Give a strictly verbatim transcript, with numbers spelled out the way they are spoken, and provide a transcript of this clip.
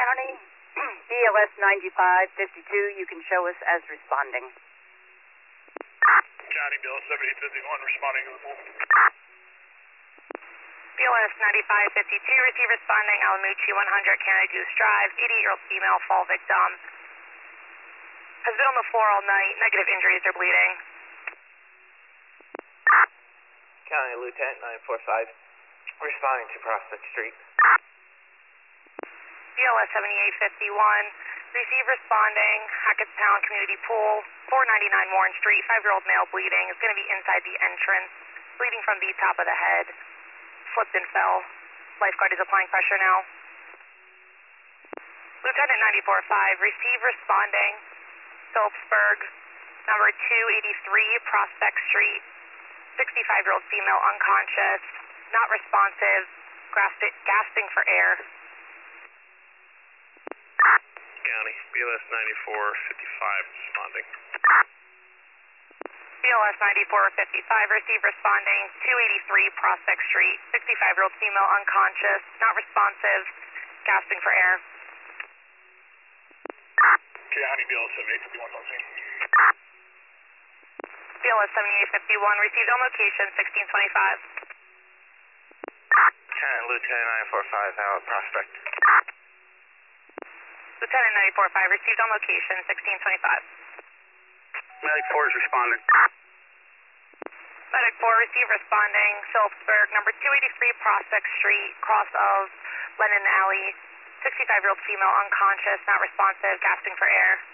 County, B L S ninety-five fifty-two, you can show us as responding. County, B L S seventy-eight fifty-one, responding to the pool. B L S ninety-five fifty-two, receive responding, Alamucci one hundred, Canada Goose Drive, eighty-eight-year-old female, fall victim. Has been on the floor all night, negative injuries or bleeding. County Lieutenant nine four five, responding to Prospect Street. B L S seventy-eight fifty-one, receive responding, Hackettstown Community Pool, four ninety-nine Warren Street, five-year-old male bleeding, is going to be inside the entrance, bleeding from the top of the head, slipped and fell. Lifeguard is applying pressure now. Lieutenant ninety-four five, receive responding, Phillipsburg, number two eighty-three Prospect Street, sixty-five-year-old female unconscious, not responsive, gasping, gasping for air. County, B L S ninety-four fifty-five, responding. B L S ninety-four fifty-five, receive responding, two eighty-three Prospect Street, sixty-five-year-old female unconscious, not responsive, gasping for air. County, B L S seventy-eight fifty-one, on scene. B L S seventy-eight fifty-one, received on location, sixteen twenty-five. County Lieutenant nine four five, now at Prospect. Lieutenant ninety-four five, received on location, sixteen twenty-five. Medic four is responding. Medic four, receive responding, Phillipsburg, number two eighty-three Prospect Street, cross of Lennon Alley, sixty-five-year-old female unconscious, not responsive, gasping for air.